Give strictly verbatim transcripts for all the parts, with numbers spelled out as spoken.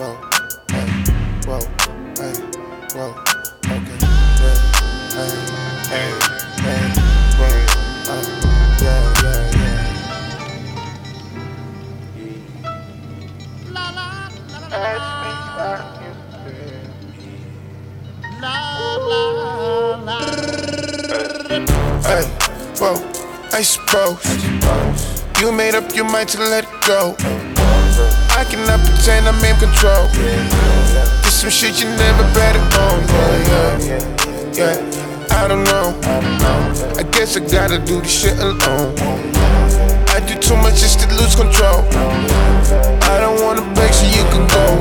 whoa, hey, whoa, hey, whoa, okay, yeah, hey, hey, hey, whoa, uh, yeah, yeah, yeah. La la la la Ask me how la you feel. la la la. Hey, whoa, I suppose you made up your mind to let it go. I cannot pretend I'm in control. There's some shit you never better own. Yeah, yeah, yeah. I don't know. I guess I gotta do this shit alone. I do too much just to lose control. I don't wanna beg so you can go.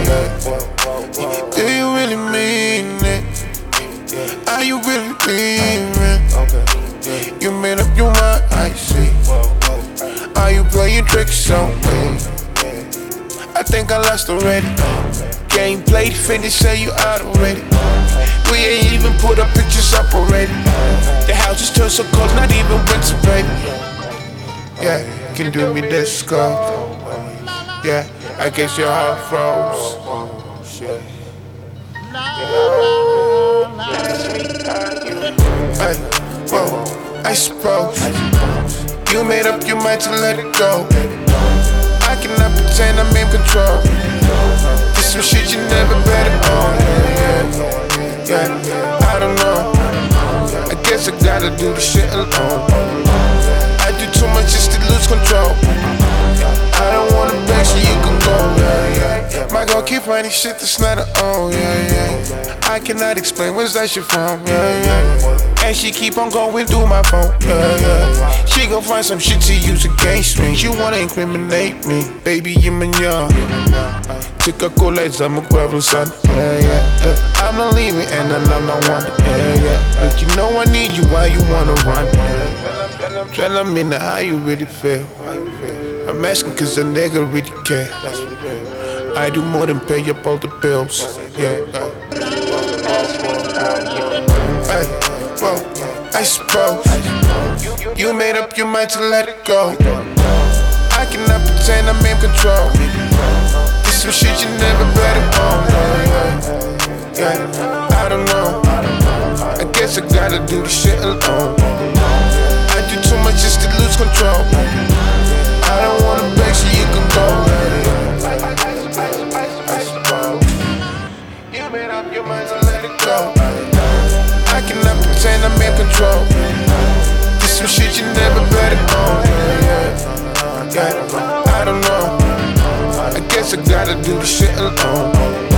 Do you really mean it? Are you really leaving? You made up your mind, I see. Are you playing tricks on me? I think I lost already. Game played, finished, say you out already. We ain't even put our pictures up already. The house just turned so cold, not even winter, baby. Yeah, can do me this cold. Yeah, I guess your heart froze. Hey, whoa, I suppose you made up your mind to let it go. I cannot pretend I'm in control. There's some shit you never better own. Yeah, yeah, yeah. I don't know. I guess I gotta do this shit alone. I do too much just to lose control. I don't wanna beg so you can go. Yeah, yeah. My girl keep finding shit that's not her own. Yeah, yeah. I cannot explain where's that shit from. Yeah, yeah. And she keep on going through my phone. Yeah, yeah. She gon' find some shit to use against me. She wanna incriminate me. Baby, you're my young. Coca-Cola is a McGuire son. Yeah, yeah, yeah. I'm not leaving and then I'm not wanting. Yeah, yeah. But you know I need you, why you wanna run? Yeah. Tell me now how you really feel. I'm asking cause a nigga really care. I do more than pay up all the bills. Yeah. Hey, whoa, I suppose you made up your mind to let it go. I cannot pretend I'm in control. There's some shit you never better own. Yeah, yeah, I don't know. I guess I gotta do this shit alone. I do too much just to lose control. I don't wanna beg so you can go. I suppose you made up your mind to let it go. I cannot pretend I'm in control. There's some shit you never better own. Yeah, yeah, I don't know. I guess I gotta do this shit alone.